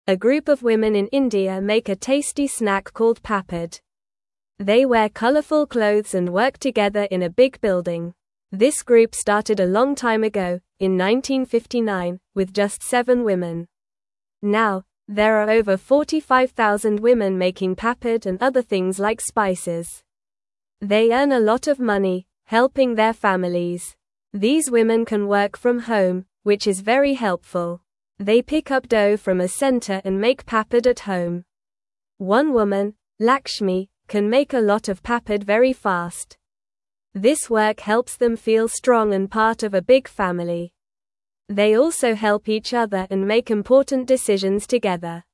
A group of women in India make a tasty snack called papad. They wear colorful clothes and work together in a big building. This group started a long time ago, in 1959, with just 7 women. Now, there are over 45,000 women making papad and other things like spices. They earn a lot of money, helping their families. These women can work from home, which is very helpful. They pick up dough from a center and make papad at home. One woman, Lakshmi, can make a lot of papad very fast. This work helps them feel strong and part of a big family. They also help each other and make important decisions together.